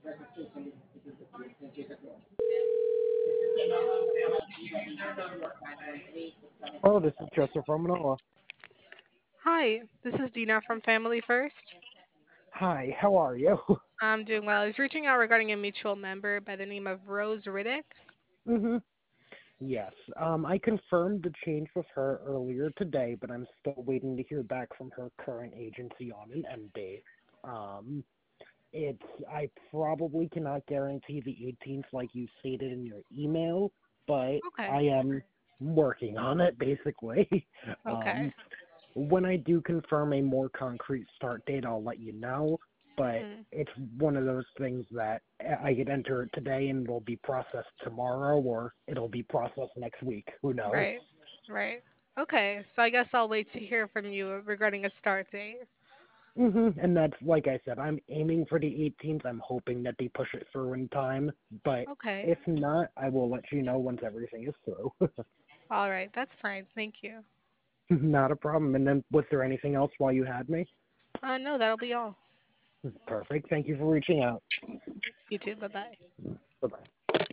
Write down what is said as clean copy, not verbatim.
Oh, this is Joseph Romanola. Hi, this is Dina from Family First. Hi, how are you? I'm doing well. I was reaching out regarding a mutual member by the name of Rose Riddick. hmm Yes, I confirmed the change with her earlier today, but I'm still waiting to hear back from her current agency on an end date. Um, I probably cannot guarantee the 18th like you stated in your email, but Okay. I am working on it basically. Okay. Um, when I do confirm a more concrete start date, I'll let you know. But Mm, it's one of those things that I could enter it today and it'll be processed tomorrow, or it'll be processed next week. Who knows? right. Right. Okay. So I guess I'll wait to hear from you regarding a start date. And that's like I said, I'm aiming for the 18th. I'm hoping that they push it through in time. But Okay. if not, I will let you know once everything is through. All right. That's fine. Thank you. Not a problem. And then, was there anything else while you had me? No, that'll be all. Perfect. Thank you for reaching out. You too. Bye bye. Bye bye.